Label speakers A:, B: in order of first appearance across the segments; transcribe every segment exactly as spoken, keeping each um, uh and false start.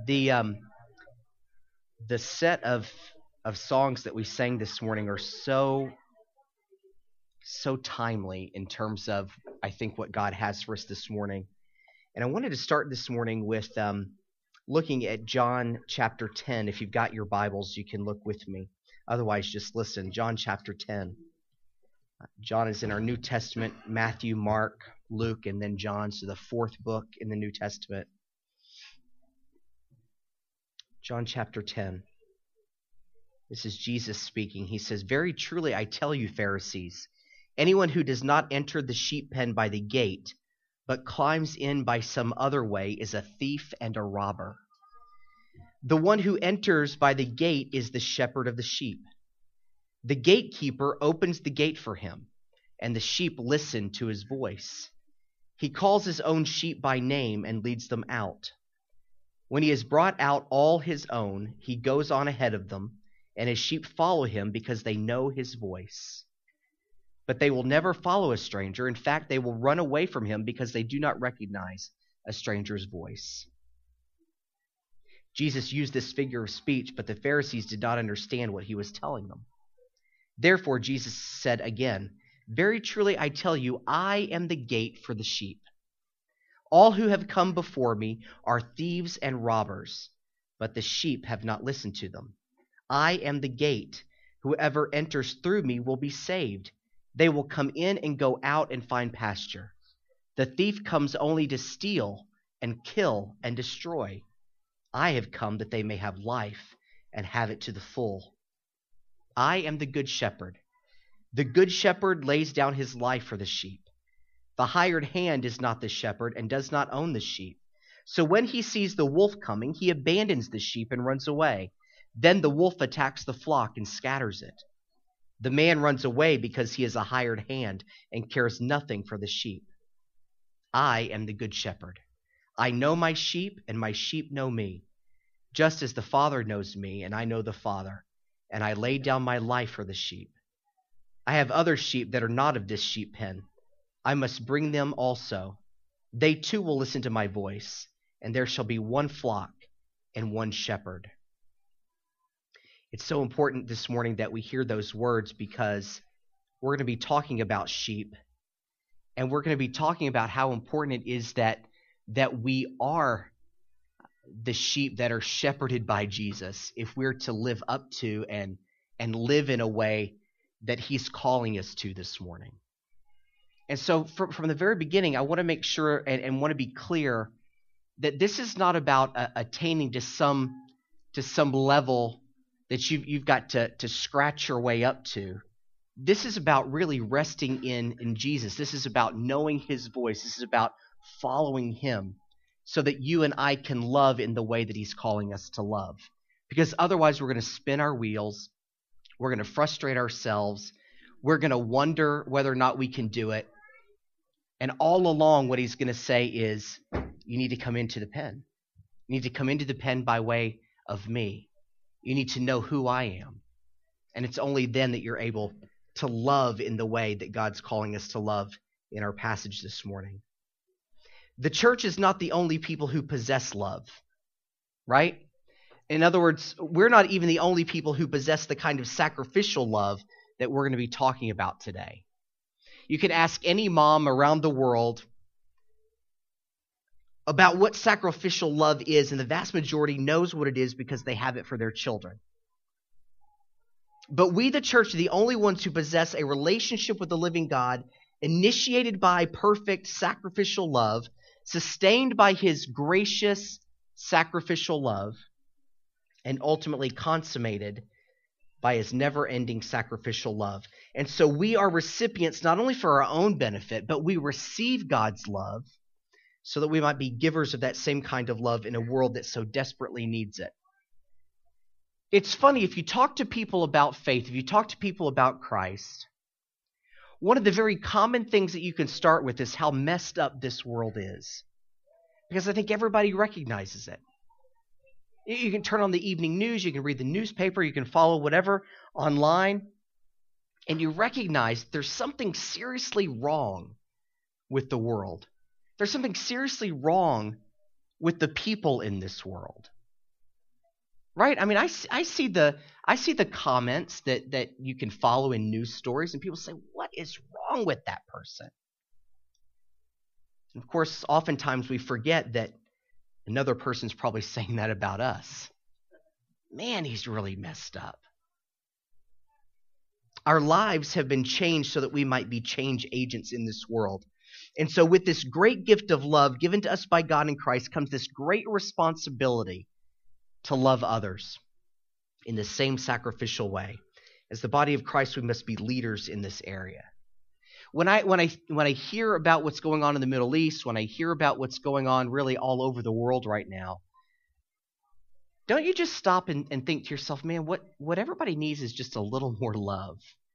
A: The um the set of of songs that we sang this morning are so so timely in terms of I think what God has for us this morning. And I wanted to start this morning with um looking at John chapter ten. If you've got your Bibles, you can look with me. Otherwise, just listen. John chapter ten. John is in our New Testament, Matthew, Mark, Luke, and then John, so the fourth book in the New Testament. John chapter ten. This is Jesus speaking. He says, "Very truly I tell you, Pharisees, anyone who does not enter the sheep pen by the gate, but climbs in by some other way, is a thief and a robber. The one who enters by the gate is the shepherd of the sheep. The gatekeeper opens the gate for him, and the sheep listen to his voice. He calls his own sheep by name and leads them out. When he has brought out all his own, he goes on ahead of them, and his sheep follow him because they know his voice. But they will never follow a stranger. In fact, they will run away from him because they do not recognize a stranger's voice." Jesus used this figure of speech, but the Pharisees did not understand what he was telling them. Therefore, Jesus said again, "Very truly I tell you, I am the gate for the sheep. All who have come before me are thieves and robbers, but the sheep have not listened to them. I am the gate. Whoever enters through me will be saved. They will come in and go out and find pasture. The thief comes only to steal and kill and destroy. I have come that they may have life and have it to the full. I am the good shepherd. The good shepherd lays down his life for the sheep. The hired hand is not the shepherd and does not own the sheep. So when he sees the wolf coming, he abandons the sheep and runs away. Then the wolf attacks the flock and scatters it. The man runs away because he is a hired hand and cares nothing for the sheep. I am the good shepherd. I know my sheep, and my sheep know me, just as the Father knows me, and I know the Father, and I lay down my life for the sheep. I have other sheep that are not of this sheep pen. I must bring them also. They too will listen to my voice, and there shall be one flock and one shepherd." It's so important this morning that we hear those words because we're going to be talking about sheep, and we're going to be talking about how important it is that that we are the sheep that are shepherded by Jesus if we're to live up to and and live in a way that he's calling us to this morning. And so from, from the very beginning, I want to make sure and, and want to be clear that this is not about uh, attaining to some to some level that you've, you've got to, to scratch your way up to. This is about really resting in, in Jesus. This is about knowing his voice. This is about following him so that you and I can love in the way that he's calling us to love. Because otherwise we're going to spin our wheels. We're going to frustrate ourselves. We're going to wonder whether or not we can do it. And all along what he's going to say is, you need to come into the pen. You need to come into the pen by way of me. You need to know who I am. And it's only then that you're able to love in the way that God's calling us to love in our passage this morning. The church is not the only people who possess love, right? In other words, we're not even the only people who possess the kind of sacrificial love that we're going to be talking about today. You can ask any mom around the world about what sacrificial love is, and the vast majority knows what it is because they have it for their children. But we, the church, are the only ones who possess a relationship with the living God, initiated by perfect sacrificial love, sustained by his gracious sacrificial love, and ultimately consummated by his never-ending sacrificial love. And so we are recipients not only for our own benefit, but we receive God's love so that we might be givers of that same kind of love in a world that so desperately needs it. It's funny, if you talk to people about faith, if you talk to people about Christ, one of the very common things that you can start with is how messed up this world is. Because I think everybody recognizes it. You can turn on the evening news, you can read the newspaper, you can follow whatever online, and you recognize there's something seriously wrong with the world. There's something seriously wrong with the people in this world. Right? I mean, I, s- I see the I see the comments that, that you can follow in news stories, and people say, what is wrong with that person? And of course, oftentimes we forget that another person's probably saying that about us. Man, he's really messed up. Our lives have been changed so that we might be change agents in this world. And so with this great gift of love given to us by God in Christ comes this great responsibility to love others in the same sacrificial way. As the body of Christ, we must be leaders in this area. When I when I when I hear about what's going on in the Middle East, when I hear about what's going on really all over the world right now, don't you just stop and, and think to yourself, man, what, what everybody needs is just a little more love.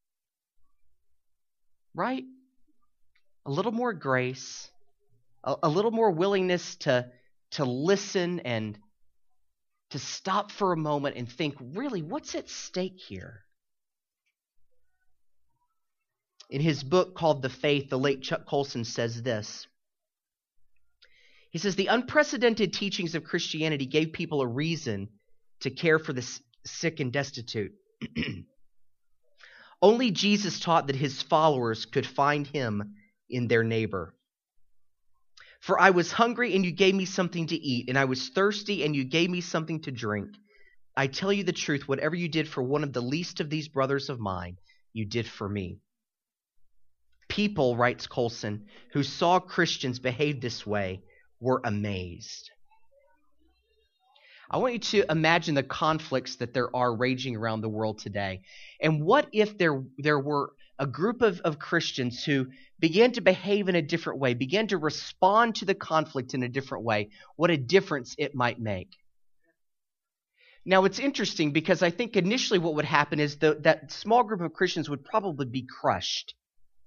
A: Right? A little more grace, a, a little more willingness to, to listen and to stop for a moment and think, really, what's at stake here? In his book called The Faith, the late Chuck Colson says this. He says, the unprecedented teachings of Christianity gave people a reason to care for the sick and destitute. Only Jesus taught that his followers could find him in their neighbor. For I was hungry and you gave me something to eat, and I was thirsty and you gave me something to drink. I tell you the truth, whatever you did for one of the least of these brothers of mine, you did for me. People, writes Colson, who saw Christians behave this way were amazed. I want you to imagine the conflicts that there are raging around the world today. And what if there, there were a group of, of Christians who began to behave in a different way, began to respond to the conflict in a different way? What a difference it might make. Now, it's interesting because I think initially what would happen is the, that small group of Christians would probably be crushed.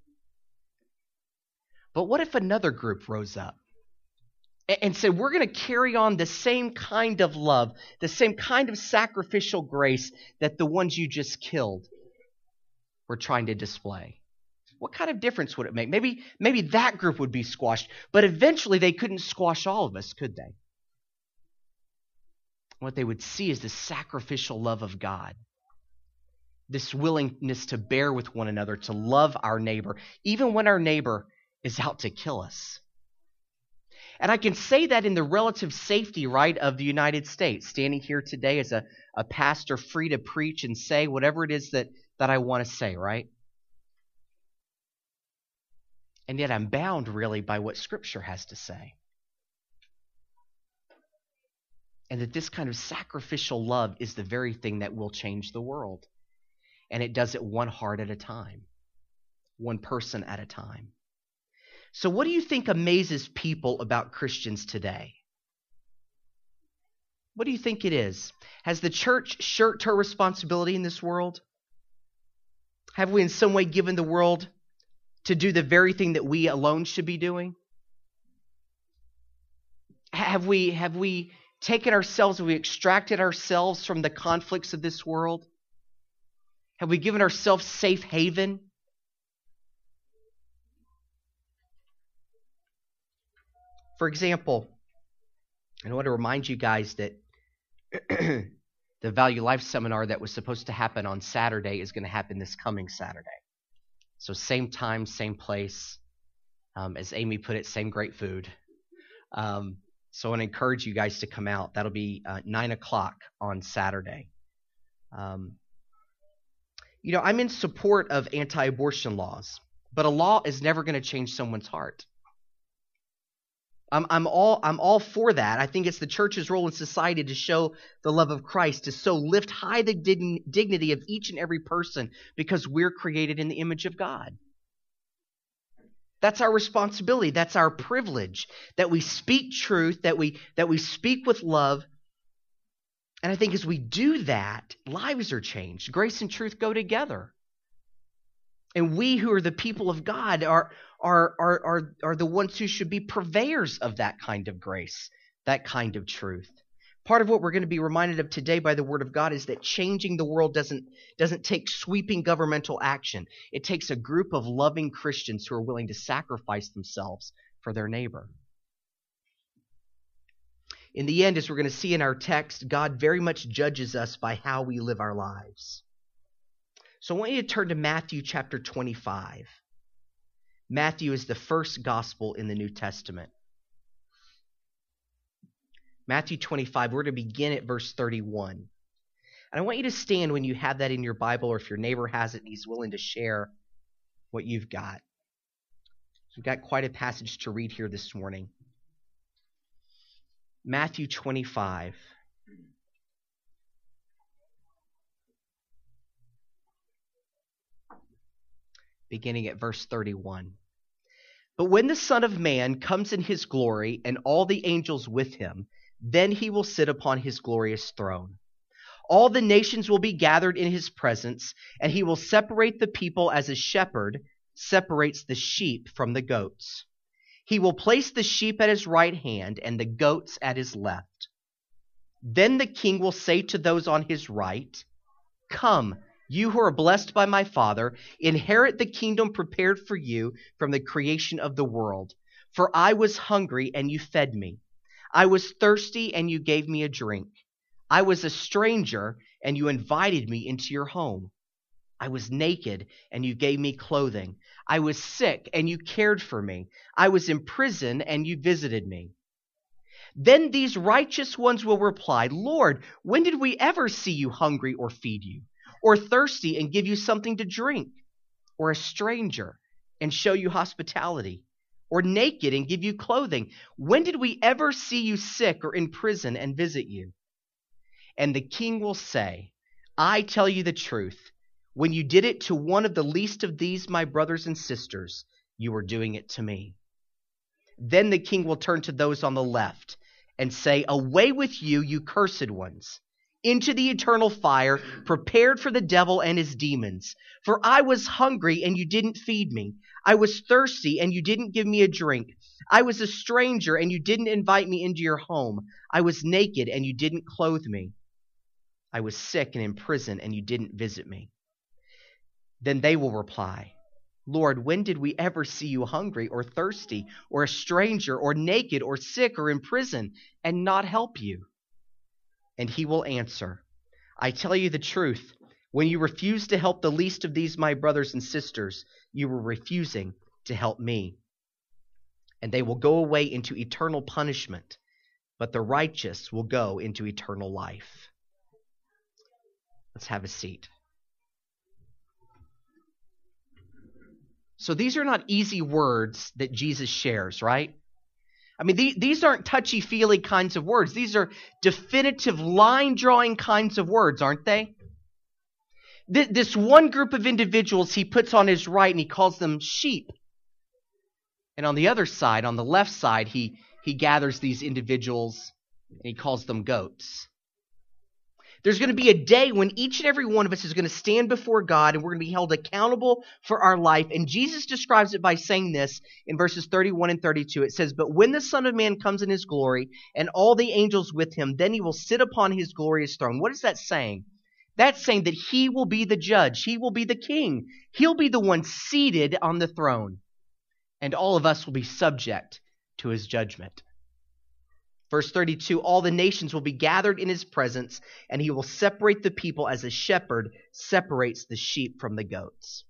A: But what if another group rose up and said, we're going to carry on the same kind of love, the same kind of sacrificial grace that the ones you just killed were trying to display? What kind of difference would it make? Maybe, maybe that group would be squashed, but eventually they couldn't squash all of us, could they? What they would see is the sacrificial love of God, this willingness to bear with one another, to love our neighbor, even when our neighbor is out to kill us. And I can say that in the relative safety, right, of the United States, standing here today as a, a pastor free to preach and say whatever it is that, that I want to say, right? And yet I'm bound really by what Scripture has to say. And that this kind of sacrificial love is the very thing that will change the world. And it does it one heart at a time, one person at a time. So what do you think amazes people about Christians today? What do you think it is? Has the church shirked her responsibility in this world? Have we in some way given the world to do the very thing that we alone should be doing? Have we, have we taken ourselves, have we extracted ourselves from the conflicts of this world? Have we given ourselves safe haven? For example, I want to remind you guys that the Value Life seminar that was supposed to happen on Saturday is going to happen this coming Saturday. So same time, same place. Um, as Amy put it, same great food. Um, so I want to encourage you guys to come out. That'll be uh, nine o'clock on Saturday. Um, you know, I'm in support of anti-abortion laws, but a law is never going to change someone's heart. I'm, I'm all I'm all for that. I think it's the church's role in society to show the love of Christ, to so lift high the dign, dignity of each and every person because we're created in the image of God. That's our responsibility. That's our privilege, that we speak truth, that we that we speak with love. And I think as we do that, lives are changed. Grace and truth go together. And we who are the people of God are, are, are, are, are the ones who should be purveyors of that kind of grace, that kind of truth. Part of what we're going to be reminded of today by the Word of God is that changing the world doesn't, doesn't take sweeping governmental action. It takes a group of loving Christians who are willing to sacrifice themselves for their neighbor. In the end, as we're going to see in our text, God very much judges us by how we live our lives. So I want you to turn to Matthew chapter twenty-five. Matthew is the first gospel in the New Testament. Matthew twenty-five, we're going to begin at verse thirty-one. And I want you to stand when you have that in your Bible, or if your neighbor has it and he's willing to share what you've got. We've got quite a passage to read here this morning. Matthew twenty-five. Beginning at verse thirty-one. But when the Son of Man comes in his glory and all the angels with him, then he will sit upon his glorious throne. All the nations will be gathered in his presence, and he will separate the people as a shepherd separates the sheep from the goats. He will place the sheep at his right hand and the goats at his left. Then the king will say to those on his right, "Come, you who are blessed by my Father, inherit the kingdom prepared for you from the creation of the world. For I was hungry, and you fed me. I was thirsty, and you gave me a drink. I was a stranger, and you invited me into your home. I was naked, and you gave me clothing. I was sick, and you cared for me. I was in prison, and you visited me." Then these righteous ones will reply, "Lord, when did we ever see you hungry or feed you, or thirsty and give you something to drink, or a stranger and show you hospitality, or naked and give you clothing? When did we ever see you sick or in prison and visit you?" And the king will say, "I tell you the truth, when you did it to one of the least of these, my brothers and sisters, you were doing it to me." Then the king will turn to those on the left and say, "Away with you, you cursed ones, into the eternal fire prepared for the devil and his demons. For I was hungry, and you didn't feed me. I was thirsty, and you didn't give me a drink. I was a stranger, and you didn't invite me into your home. I was naked, and you didn't clothe me. I was sick and in prison, and you didn't visit me." Then they will reply, "Lord, when did we ever see you hungry or thirsty or a stranger or naked or sick or in prison and not help you?" And he will answer, "I tell you the truth, when you refuse to help the least of these my brothers and sisters, you were refusing to help me." And they will go away into eternal punishment, but the righteous will go into eternal life. Let's have a seat. So these are not easy words that Jesus shares, right? I mean, the, these aren't touchy-feely kinds of words. These are definitive line-drawing kinds of words, aren't they? Th- this one group of individuals he puts on his right, and he calls them sheep. And on the other side, on the left side, he, he gathers these individuals, and he calls them goats. There's going to be a day when each and every one of us is going to stand before God, and we're going to be held accountable for our life. And Jesus describes it by saying this in verses thirty-one and thirty-two. It says, "But when the Son of Man comes in his glory, and all the angels with him, then he will sit upon his glorious throne." What is that saying? That's saying that he will be the judge. He will be the king. He'll be the one seated on the throne. And all of us will be subject to his judgment. Verse thirty-two, "All the nations will be gathered in his presence, and he will separate the people as a shepherd separates the sheep from the goats."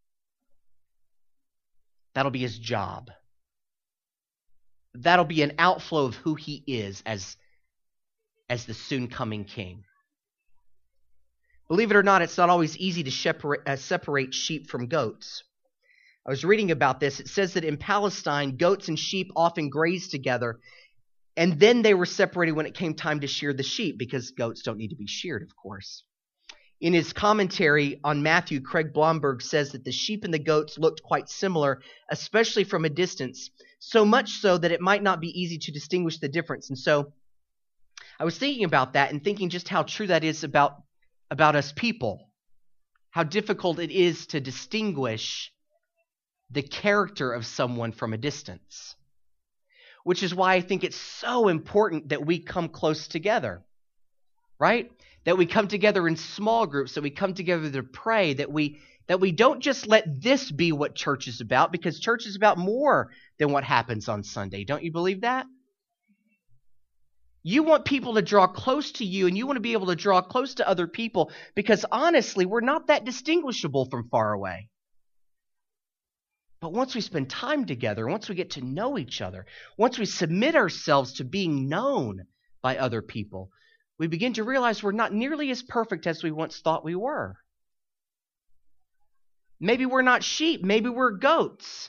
A: That'll be his job. That'll be an outflow of who he is as, as the soon-coming king. Believe it or not, it's not always easy to separate, uh, separate sheep from goats. I was reading about this. It says that in Palestine, goats and sheep often graze together. And then they were separated when it came time to shear the sheep, because goats don't need to be sheared, of course. In his commentary on Matthew, Craig Blomberg says that the sheep and the goats looked quite similar, especially from a distance, so much so that it might not be easy to distinguish the difference. And so I was thinking about that and thinking just how true that is about, about us people, how difficult it is to distinguish the character of someone from a distance. Which is why I think it's so important that we come close together, right? That we come together in small groups, that we come together to pray, that we that we don't just let this be what church is about, because church is about more than what happens on Sunday. Don't you believe that? You want people to draw close to you, and you want to be able to draw close to other people because honestly, we're not that distinguishable from far away. But once we spend time together, once we get to know each other, once we submit ourselves to being known by other people, we begin to realize we're not nearly as perfect as we once thought we were. Maybe we're not sheep, maybe we're goats.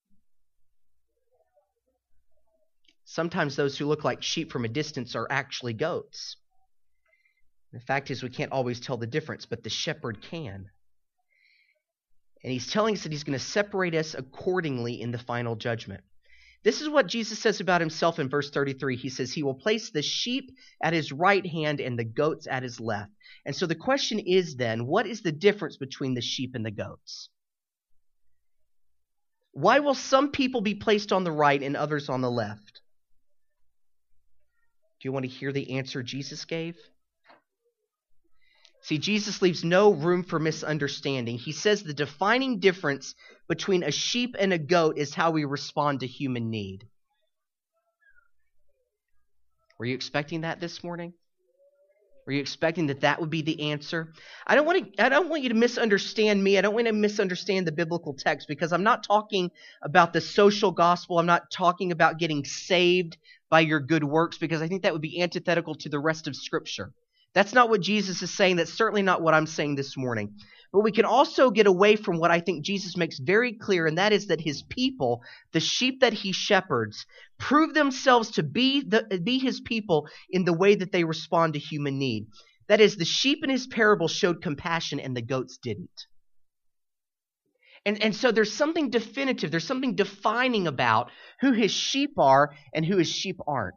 A: Sometimes those who look like sheep from a distance are actually goats. The fact is, we can't always tell the difference, but the shepherd can. And he's telling us that he's going to separate us accordingly in the final judgment. This is what Jesus says about himself in verse thirty-three. He says, he will place the sheep at his right hand and the goats at his left. And so the question is then, what is the difference between the sheep and the goats? Why will some people be placed on the right and others on the left? Do you want to hear the answer Jesus gave? See, Jesus leaves no room for misunderstanding. He says the defining difference between a sheep and a goat is how we respond to human need. Were you expecting that this morning? Were you expecting that that would be the answer? I don't want to, I don't want you to misunderstand me. I don't want to misunderstand the biblical text because I'm not talking about the social gospel. I'm not talking about getting saved by your good works because I think that would be antithetical to the rest of Scripture. That's not what Jesus is saying. That's certainly not what I'm saying this morning. But we can also get away from what I think Jesus makes very clear, and that is that his people, the sheep that he shepherds, prove themselves to be, the, be his people in the way that they respond to human need. That is, the sheep in his parable showed compassion and the goats didn't. And, and so there's something definitive, there's something defining about who his sheep are and who his sheep aren't.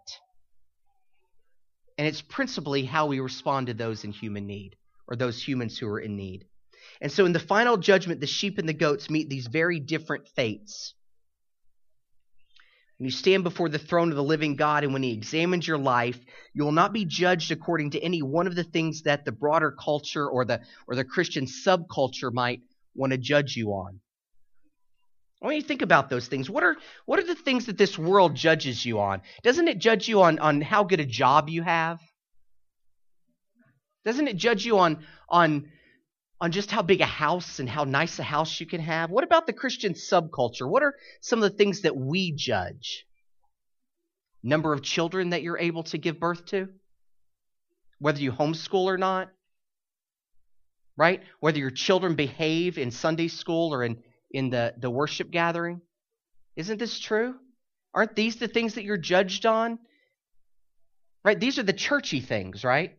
A: And it's principally how we respond to those in human need, or those humans who are in need. And so in the final judgment, the sheep and the goats meet these very different fates. When you stand before the throne of the living God and when he examines your life, you will not be judged according to any one of the things that the broader culture or the, or the Christian subculture might want to judge you on. I want you to think about those things. What are what are the things that this world judges you on? Doesn't it judge you on, on how good a job you have? Doesn't it judge you on, on, on just how big a house and how nice a house you can have? What about the Christian subculture? What are some of the things that we judge? Number of children that you're able to give birth to? Whether you homeschool or not? Right? Whether your children behave in Sunday school or in in the, the worship gathering? Isn't this true? Aren't these the things that you're judged on? Right? These are the churchy things, right?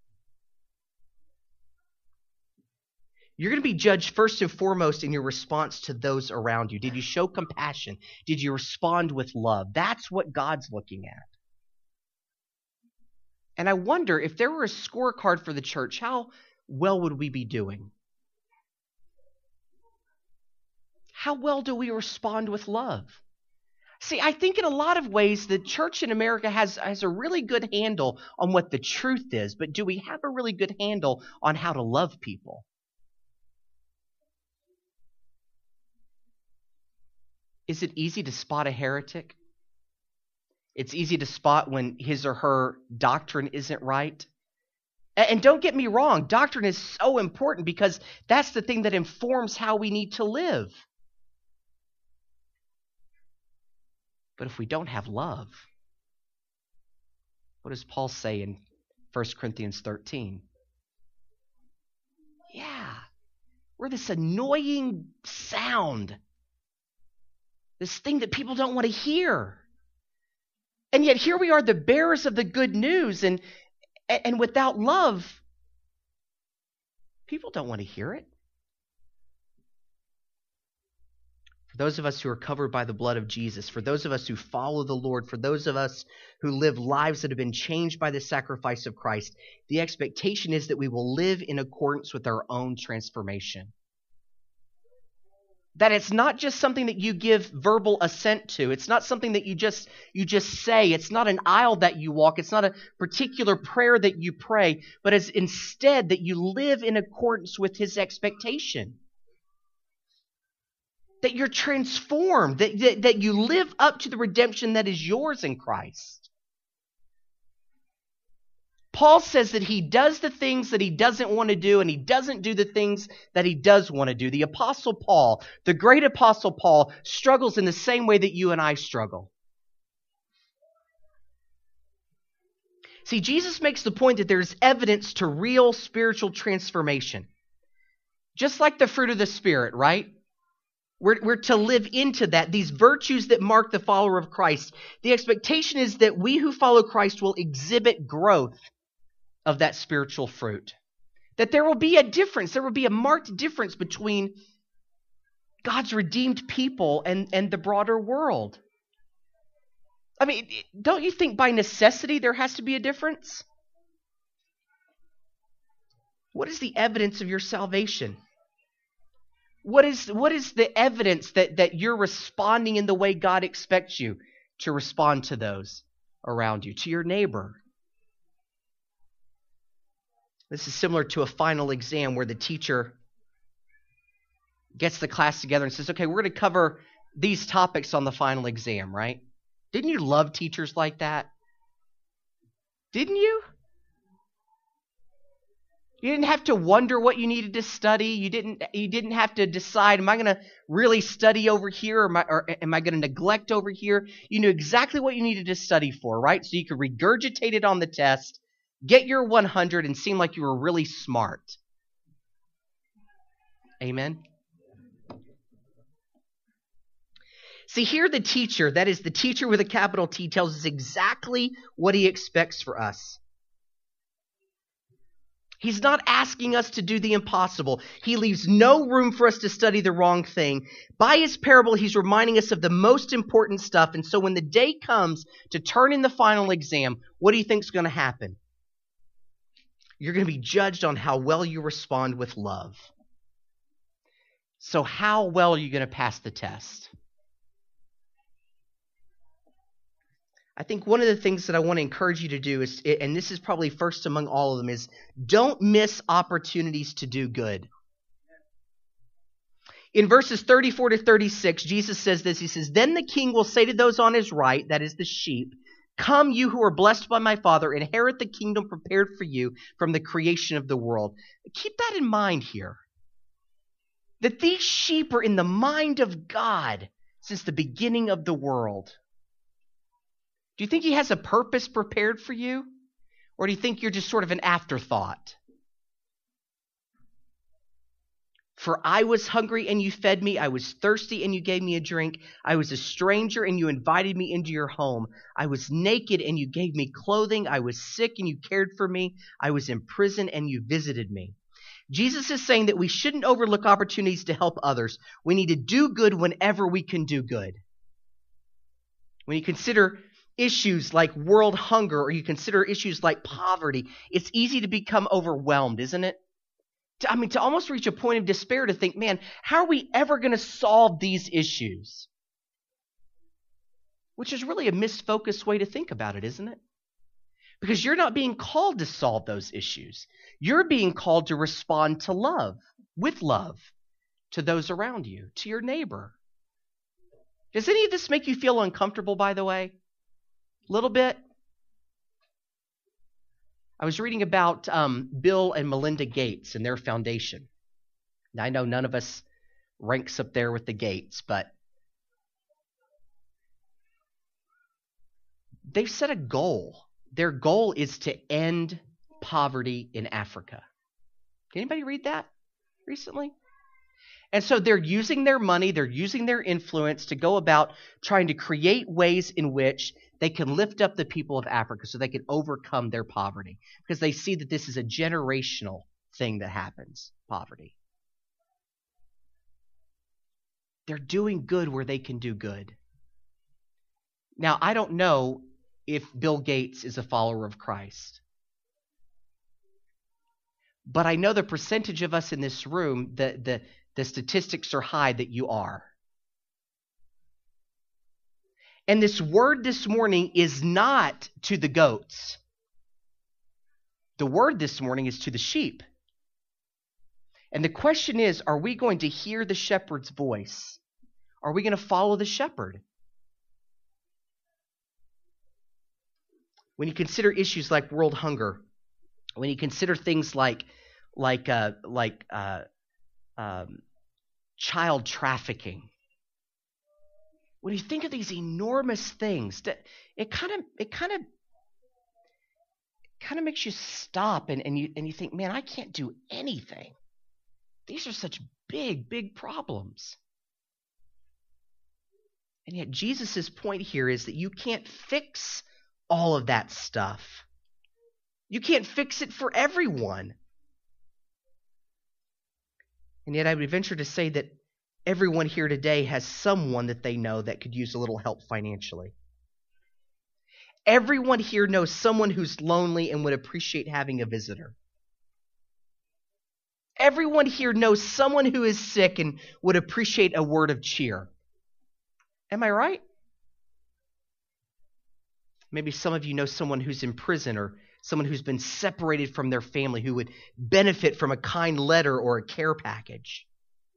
A: You're going to be judged first and foremost in your response to those around you. Did you show compassion? Did you respond with love? That's what God's looking at. And I wonder if there were a scorecard for the church, how well would we be doing? How well do we respond with love? See, I think in a lot of ways the church in America has, has a really good handle on what the truth is, but do we have a really good handle on how to love people? Is it easy to spot a heretic? It's easy to spot when his or her doctrine isn't right. And don't get me wrong, doctrine is so important because that's the thing that informs how we need to live. But if we don't have love, what does Paul say in First Corinthians thirteen? Yeah, we're this annoying sound, this thing that people don't want to hear. And yet here we are, the bearers of the good news, and, and without love, people don't want to hear it. For those of us who are covered by the blood of Jesus, for those of us who follow the Lord, for those of us who live lives that have been changed by the sacrifice of Christ, the expectation is that we will live in accordance with our own transformation. That it's not just something that you give verbal assent to. It's not something that you just you just say. It's not an aisle that you walk. It's not a particular prayer that you pray, but it's instead that you live in accordance with his expectation. That you're transformed, that, that, that you live up to the redemption that is yours in Christ. Paul says that he does the things that he doesn't want to do, and he doesn't do the things that he does want to do. The Apostle Paul, the great Apostle Paul, struggles in the same way that you and I struggle. See, Jesus makes the point that there's evidence to real spiritual transformation. Just like the fruit of the Spirit, right? We're, we're to live into that, these virtues that mark the follower of Christ. The expectation is that we who follow Christ will exhibit growth of that spiritual fruit. That there will be a difference, there will be a marked difference between God's redeemed people and, and the broader world. I mean, don't you think by necessity there has to be a difference? What is the evidence of your salvation? What is, what is the evidence that, that you're responding in the way God expects you to respond to those around you, to your neighbor? This is similar to a final exam where the teacher gets the class together and says, okay, we're going to cover these topics on the final exam, right? Didn't you love teachers like that? Didn't you? You didn't have to wonder what you needed to study. You didn't, you didn't have to decide, am I going to really study over here or am I, or am I going to neglect over here? You knew exactly what you needed to study for, right? So you could regurgitate it on the test, get your one hundred, and seem like you were really smart. Amen? See, here the teacher, that is the teacher with a capital T, tells us exactly what he expects for us. He's not asking us to do the impossible. He leaves no room for us to study the wrong thing. By his parable, he's reminding us of the most important stuff. And so when the day comes to turn in the final exam, what do you think is going to happen? You're going to be judged on how well you respond with love. So how well are you going to pass the test? I think one of the things that I want to encourage you to do is, and this is probably first among all of them, is don't miss opportunities to do good. In verses thirty-four to thirty-six, Jesus says this. He says, then the king will say to those on his right, that is the sheep, come, you who are blessed by my Father, inherit the kingdom prepared for you from the creation of the world. Keep that in mind here. That these sheep are in the mind of God since the beginning of the world. Do you think he has a purpose prepared for you? Or do you think you're just sort of an afterthought? For I was hungry and you fed me. I was thirsty and you gave me a drink. I was a stranger and you invited me into your home. I was naked and you gave me clothing. I was sick and you cared for me. I was in prison and you visited me. Jesus is saying that we shouldn't overlook opportunities to help others. We need to do good whenever we can do good. When you consider issues like world hunger, or you consider issues like poverty, it's easy to become overwhelmed, isn't it? I mean, to almost reach a point of despair to think, man, how are we ever going to solve these issues? Which is really a misfocused way to think about it, isn't it? Because you're not being called to solve those issues. You're being called to respond to love, with love, to those around you, to your neighbor. Does any of this make you feel uncomfortable, by the way? A little bit. I was reading about um, Bill and Melinda Gates and their foundation. Now, I know none of us ranks up there with the Gates, but they've set a goal. Their goal is to end poverty in Africa. Did anybody read that recently? And so they're using their money, they're using their influence to go about trying to create ways in which they can lift up the people of Africa so they can overcome their poverty. Because they see that this is a generational thing that happens, poverty. They're doing good where they can do good. Now, I don't know if Bill Gates is a follower of Christ. But I know the percentage of us in this room, the, the, the statistics are high that you are. And this word this morning is not to the goats. The word this morning is to the sheep. And the question is, are we going to hear the shepherd's voice? Are we going to follow the shepherd? When you consider issues like world hunger, when you consider things like like uh, like uh, um, child trafficking, when you think of these enormous things, that it kind of it kind of kind of makes you stop and, and you and you think, man, I can't do anything. These are such big, big problems. And yet Jesus' point here is that you can't fix all of that stuff. You can't fix it for everyone. And yet I would venture to say that everyone here today has someone that they know that could use a little help financially. Everyone here knows someone who's lonely and would appreciate having a visitor. Everyone here knows someone who is sick and would appreciate a word of cheer. Am I right? Maybe some of you know someone who's in prison or someone who's been separated from their family who would benefit from a kind letter or a care package.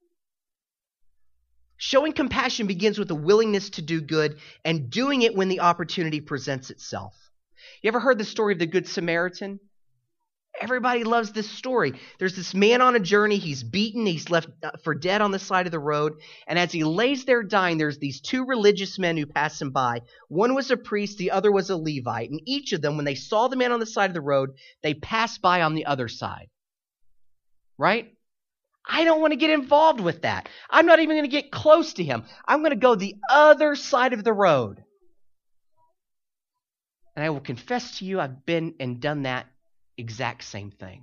A: Showing compassion begins with a willingness to do good and doing it when the opportunity presents itself. You ever heard the story of the Good Samaritan? Everybody loves this story. There's this man on a journey. He's beaten. He's left for dead on the side of the road. And as he lays there dying, there's these two religious men who pass him by. One was a priest. The other was a Levite. And each of them, when they saw the man on the side of the road, they passed by on the other side. Right? I don't want to get involved with that. I'm not even going to get close to him. I'm going to go the other side of the road. And I will confess to you, I've been and done that exact same thing.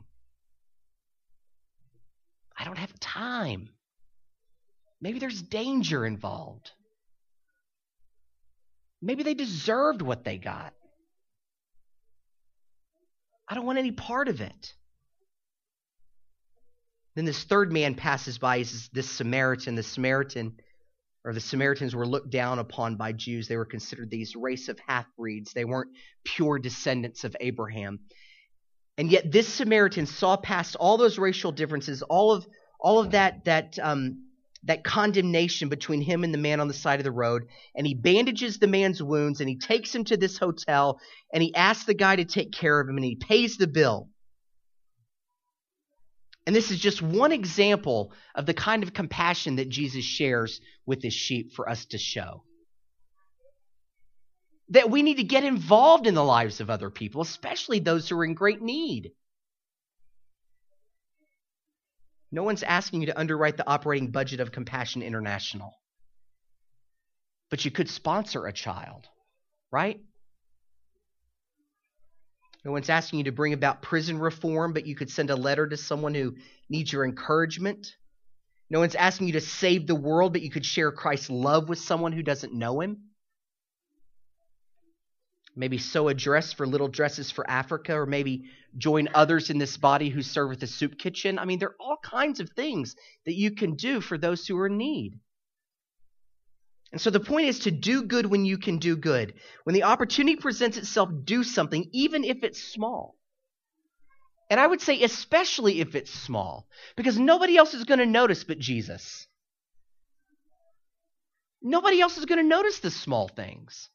A: I don't have time. Maybe there's danger involved. Maybe they deserved what they got. I don't want any part of it. Then this third man passes by. Is this Samaritan. The Samaritan, or the Samaritans were looked down upon by Jews. They were considered these race of half-breeds. They weren't pure descendants of Abraham. And yet this Samaritan saw past all those racial differences, all of all of that that um, that condemnation between him and the man on the side of the road, and he bandages the man's wounds, and he takes him to this hotel, and he asks the guy to take care of him, and he pays the bill. And this is just one example of the kind of compassion that Jesus shares with his sheep for us to show. That we need to get involved in the lives of other people, especially those who are in great need. No one's asking you to underwrite the operating budget of Compassion International. But you could sponsor a child, right? No one's asking you to bring about prison reform, but you could send a letter to someone who needs your encouragement. No one's asking you to save the world, but you could share Christ's love with someone who doesn't know him. Maybe sew a dress for Little Dresses for Africa, or maybe join others in this body who serve at the soup kitchen. I mean, there are all kinds of things that you can do for those who are in need. And so the point is to do good when you can do good. When the opportunity presents itself, do something, even if it's small. And I would say especially if it's small, because nobody else is going to notice but Jesus. Nobody else is going to notice the small things.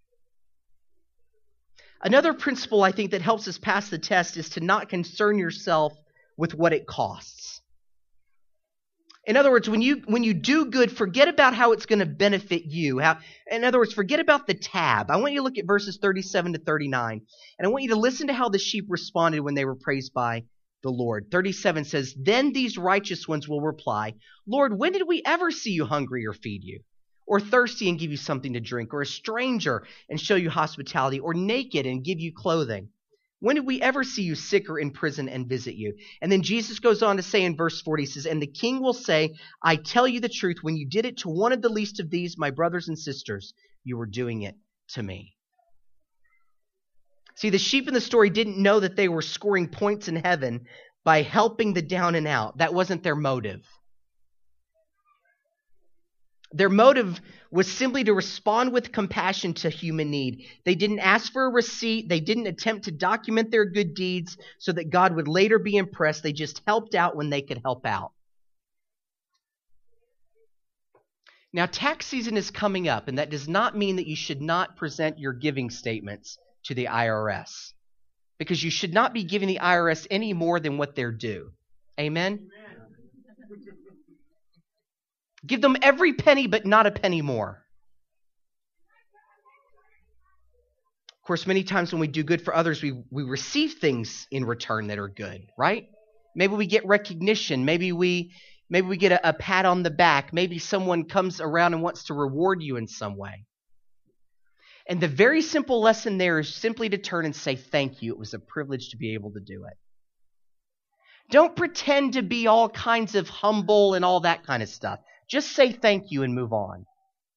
A: Another principle I think that helps us pass the test is to not concern yourself with what it costs. In other words, when you when you do good, forget about how it's going to benefit you. How, in other words, forget about the tab. I want you to look at verses thirty-seven to thirty-nine, and I want you to listen to how the sheep responded when they were praised by the Lord. thirty-seven says, "Then these righteous ones will reply, 'Lord, when did we ever see you hungry or feed you? Or thirsty and give you something to drink? Or a stranger and show you hospitality? Or naked and give you clothing? When did we ever see you sick or in prison and visit you?'" And then Jesus goes on to say in verse forty, he says, "And the king will say, 'I tell you the truth, when you did it to one of the least of these, my brothers and sisters, you were doing it to me.'" See, the sheep in the story didn't know that they were scoring points in heaven by helping the down and out. That wasn't their motive. Their motive was simply to respond with compassion to human need. They didn't ask for a receipt. They didn't attempt to document their good deeds so that God would later be impressed. They just helped out when they could help out. Now, tax season is coming up, and that does not mean that you should not present your giving statements to the I R S. because you should not be giving the I R S any more than what they're due. Amen? Give them every penny, but not a penny more. Of course, many times when we do good for others, we, we receive things in return that are good, right? Maybe we get recognition. Maybe we maybe we get a, a pat on the back. Maybe someone comes around and wants to reward you in some way. And the very simple lesson there is simply to turn and say, thank you. It was a privilege to be able to do it. Don't pretend to be all kinds of humble and all that kind of stuff. Just say thank you and move on.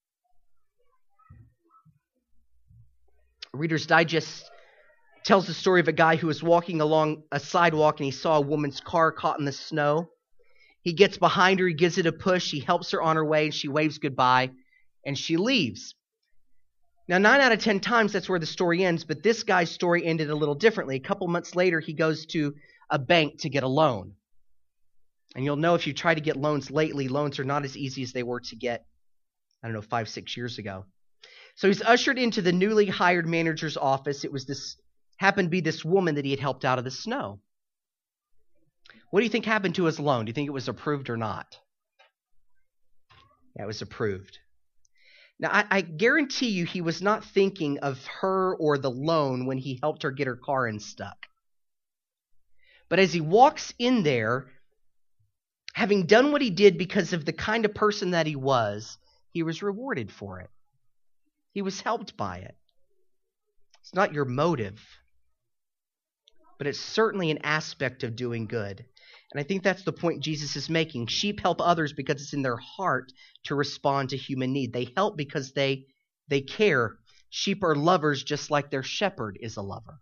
A: Reader's Digest tells the story of a guy who was walking along a sidewalk and he saw a woman's car caught in the snow. He gets behind her, he gives it a push, he helps her on her way, and she waves goodbye, and she leaves. Now, nine out of ten times that's where the story ends, but this guy's story ended a little differently. A couple months later, he goes to a bank to get a loan. And you'll know if you try to get loans lately, loans are not as easy as they were to get, I don't know, five, six years ago. So he's ushered into the newly hired manager's office. It was this, happened to be this woman that he had helped out of the snow. What do you think happened to his loan? Do you think it was approved or not? Yeah, it was approved. Now, I, I guarantee you he was not thinking of her or the loan when he helped her get her car unstuck. But as he walks in there, having done what he did because of the kind of person that he was, he was rewarded for it. He was helped by it. It's not your motive, but it's certainly an aspect of doing good. And I think that's the point Jesus is making. Sheep help others because it's in their heart to respond to human need. They help because they, they care. Sheep are lovers just like their shepherd is a lover.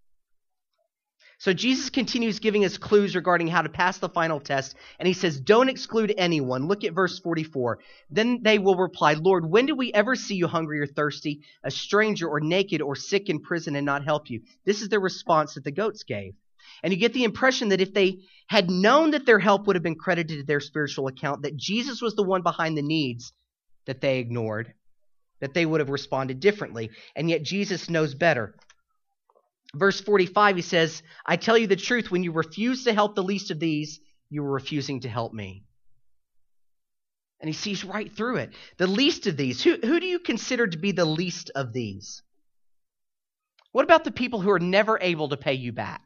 A: So Jesus continues giving us clues regarding how to pass the final test, and he says, don't exclude anyone. Look at verse forty-four. Then they will reply, Lord, when did we ever see you hungry or thirsty, a stranger or naked or sick in prison and not help you? This is the response that the goats gave. And you get the impression that if they had known that their help would have been credited to their spiritual account, that Jesus was the one behind the needs that they ignored, that they would have responded differently. And yet Jesus knows better. Verse forty-five, he says, I tell you the truth, when you refuse to help the least of these, you are refusing to help me. And he sees right through it. The least of these. Who, who do you consider to be the least of these? What about the people who are never able to pay you back?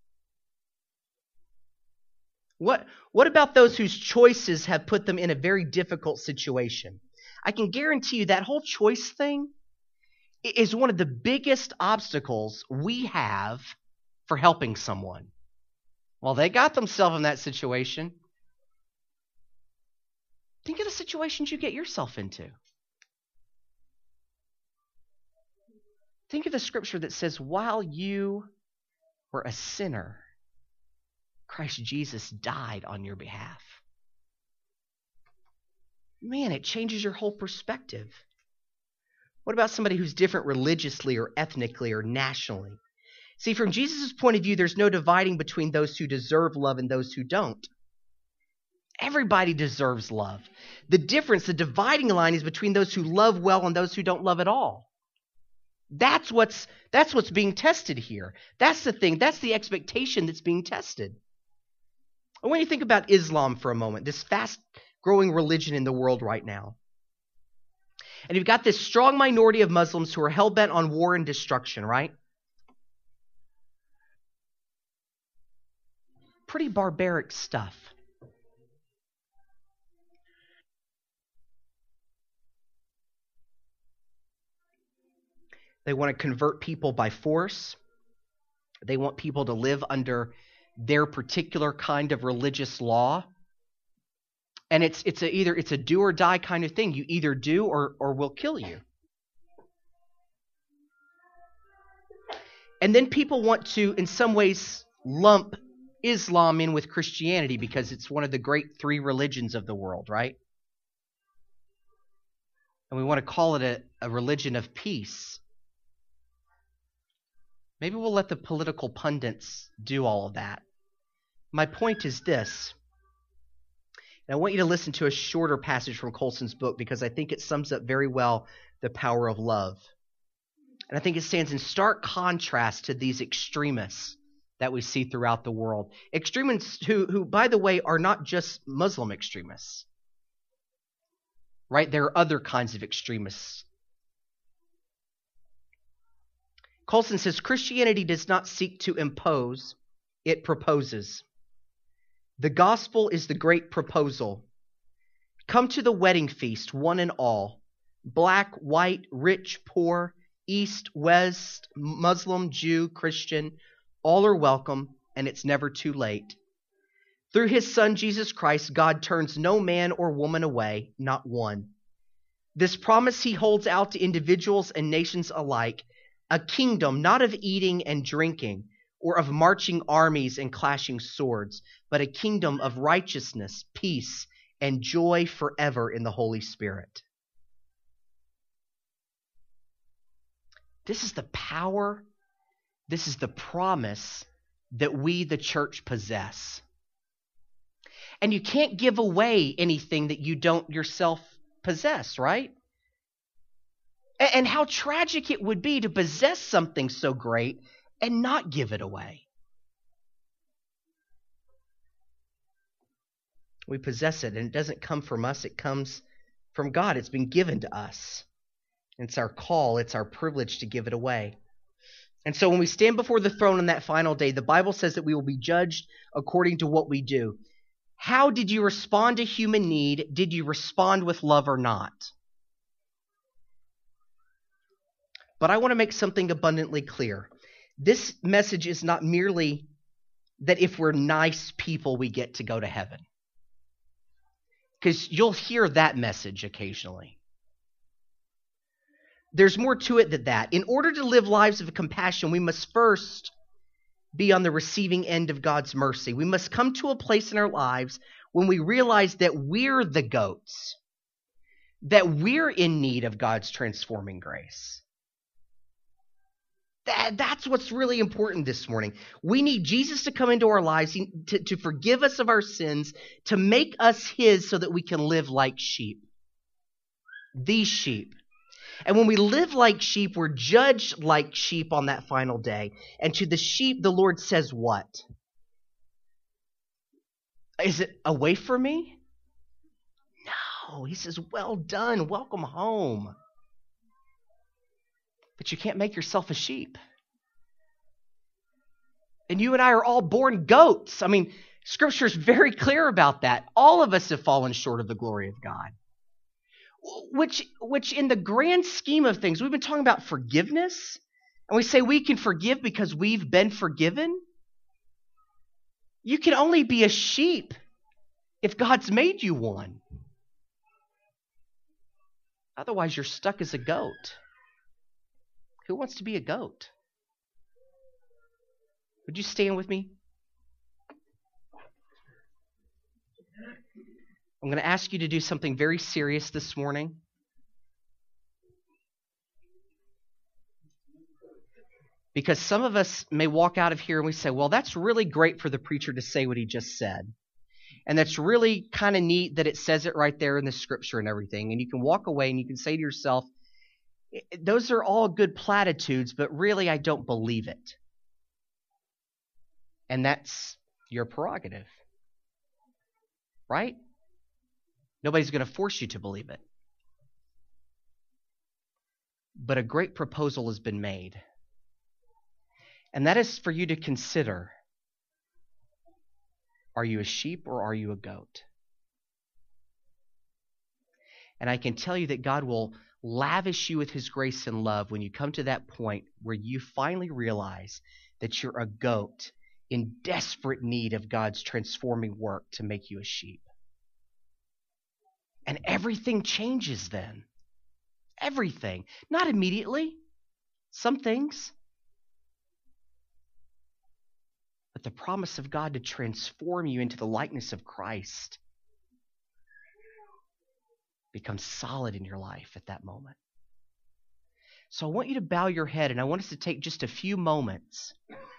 A: What, what about those whose choices have put them in a very difficult situation? I can guarantee you that whole choice thing is one of the biggest obstacles we have for helping someone. Well, they got themselves in that situation. Think of the situations you get yourself into. Think of the scripture that says, while you were a sinner, Christ Jesus died on your behalf. Man, it changes your whole perspective. What about somebody who's different religiously or ethnically or nationally? See, from Jesus' point of view, there's no dividing between those who deserve love and those who don't. Everybody deserves love. The difference, the dividing line is between those who love well and those who don't love at all. That's what's, that's what's being tested here. That's the thing. That's the expectation that's being tested. And when you think about Islam for a moment, this fast-growing religion in the world right now, and you've got this strong minority of Muslims who are hell-bent on war and destruction, right? Pretty barbaric stuff. They want to convert people by force. They want people to live under their particular kind of religious law. And it's it's a either it's a do or die kind of thing. You either do or or we'll kill you. And then people want to, in some ways, lump Islam in with Christianity because it's one of the great three religions of the world, right? And we want to call it a, a religion of peace. Maybe we'll let the political pundits do all of that. My point is this. And I want you to listen to a shorter passage from Colson's book because I think it sums up very well the power of love. And I think it stands in stark contrast to these extremists that we see throughout the world. Extremists who, who, by the way, are not just Muslim extremists. Right? There are other kinds of extremists. Colson says, Christianity does not seek to impose, it proposes. The gospel is the great proposal. Come to the wedding feast, one and all. Black, white, rich, poor, East, West, Muslim, Jew, Christian, all are welcome, and it's never too late. Through his Son, Jesus Christ, God turns no man or woman away, not one. This promise he holds out to individuals and nations alike, a kingdom not of eating and drinking, or of marching armies and clashing swords, but a kingdom of righteousness, peace, and joy forever in the Holy Spirit. This is the power, this is the promise that we, the church, possess. And you can't give away anything that you don't yourself possess, right? And how tragic it would be to possess something so great and not give it away. We possess it, and it doesn't come from us, it comes from God. It's been given to us. It's our call, it's our privilege to give it away. And so when we stand before the throne on that final day, the Bible says that we will be judged according to what we do. How did you respond to human need? Did you respond with love or not? But I want to make something abundantly clear. This message is not merely that if we're nice people, we get to go to heaven. Because you'll hear that message occasionally. There's more to it than that. In order to live lives of compassion, we must first be on the receiving end of God's mercy. We must come to a place in our lives when we realize that we're the goats, that we're in need of God's transforming grace. That, that's what's really important this morning. We need Jesus to come into our lives, to, to forgive us of our sins, to make us his so that we can live like sheep. These sheep. And when we live like sheep, we're judged like sheep on that final day. And to the sheep, the Lord says what? Is it away from me? No. He says, well done. Welcome home. But you can't make yourself a sheep. And you and I are all born goats. I mean, Scripture is very clear about that. All of us have fallen short of the glory of God. Which, which in the grand scheme of things, we've been talking about forgiveness, and we say we can forgive because we've been forgiven. You can only be a sheep if God's made you one. Otherwise, you're stuck as a goat. Who wants to be a goat? Would you stand with me? I'm going to ask you to do something very serious this morning. Because some of us may walk out of here and we say, well, that's really great for the preacher to say what he just said. And that's really kind of neat that it says it right there in the Scripture and everything. And you can walk away and you can say to yourself, those are all good platitudes, but really I don't believe it. And that's your prerogative. Right? Nobody's going to force you to believe it. But a great proposal has been made. And that is for you to consider. Are you a sheep or are you a goat? And I can tell you that God will lavish you with his grace and love when you come to that point where you finally realize that you're a goat in desperate need of God's transforming work to make you a sheep. And everything changes then. Everything. Not immediately. Some things. But the promise of God to transform you into the likeness of Christ becomes solid in your life at that moment. So I want you to bow your head, and I want us to take just a few moments.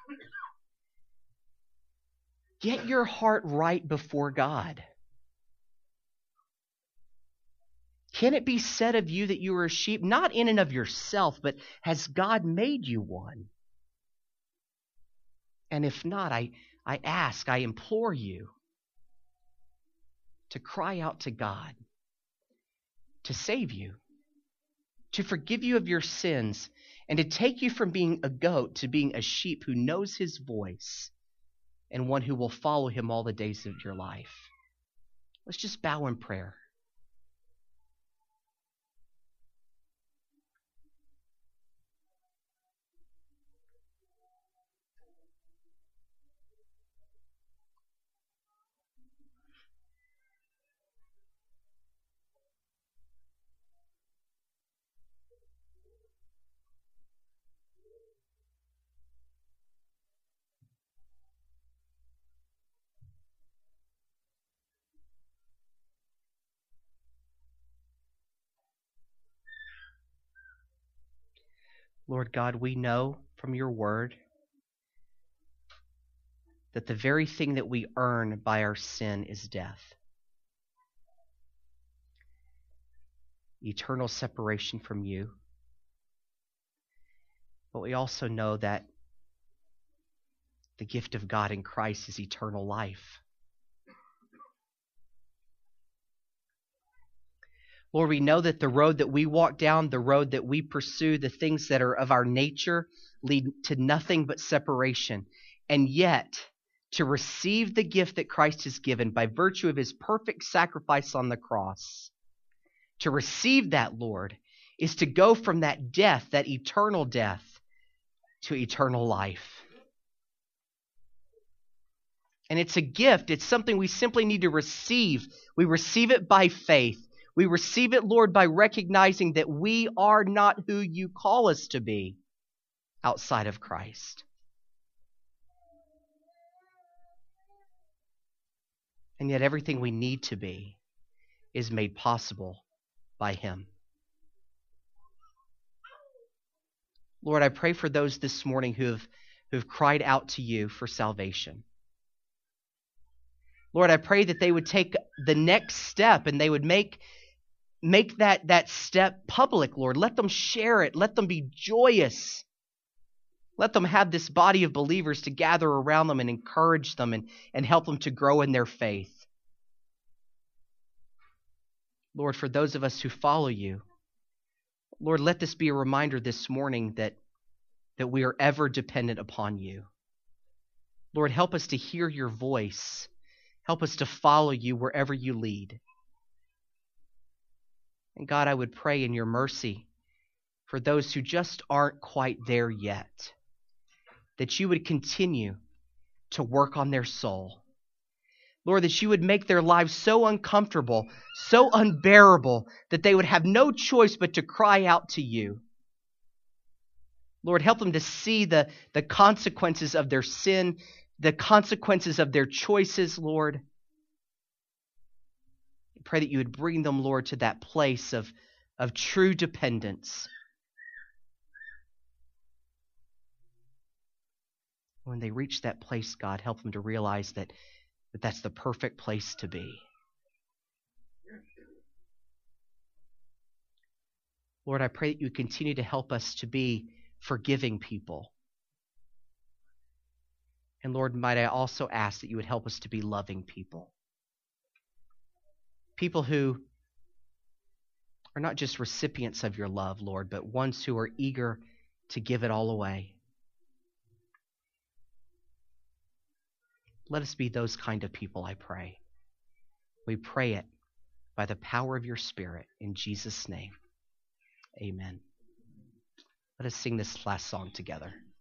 A: Get your heart right before God. Can it be said of you that you are a sheep, not in and of yourself, but has God made you one? And if not, I, I ask, I implore you to cry out to God to save you, to forgive you of your sins, and to take you from being a goat to being a sheep who knows his voice and one who will follow him all the days of your life. Let's just bow in prayer. Lord God, we know from your word that the very thing that we earn by our sin is death. Eternal separation from you. But we also know that the gift of God in Christ is eternal life. Lord, we know that the road that we walk down, the road that we pursue, the things that are of our nature lead to nothing but separation. And yet, to receive the gift that Christ has given by virtue of his perfect sacrifice on the cross, to receive that, Lord, is to go from that death, that eternal death, to eternal life. And it's a gift. It's something we simply need to receive. We receive it by faith. We receive it, Lord, by recognizing that we are not who you call us to be outside of Christ. And yet everything we need to be is made possible by him. Lord, I pray for those this morning who have, who have cried out to you for salvation. Lord, I pray that they would take the next step and they would make Make that, that step public, Lord. Let them share it. Let them be joyous. Let them have this body of believers to gather around them and encourage them and, and help them to grow in their faith. Lord, for those of us who follow you, Lord, let this be a reminder this morning that, that we are ever dependent upon you. Lord, help us to hear your voice. Help us to follow you wherever you lead. And God, I would pray in your mercy for those who just aren't quite there yet, that you would continue to work on their soul. Lord, that you would make their lives so uncomfortable, so unbearable, that they would have no choice but to cry out to you. Lord, help them to see the, the consequences of their sin, the consequences of their choices, Lord. Pray that you would bring them, Lord, to that place of, of true dependence. When they reach that place, God, help them to realize that, that that's the perfect place to be. Lord, I pray that you continue to help us to be forgiving people. And Lord, might I also ask that you would help us to be loving people. People who are not just recipients of your love, Lord, but ones who are eager to give it all away. Let us be those kind of people, I pray. We pray it by the power of your Spirit in Jesus' name. Amen. Let us sing this last song together.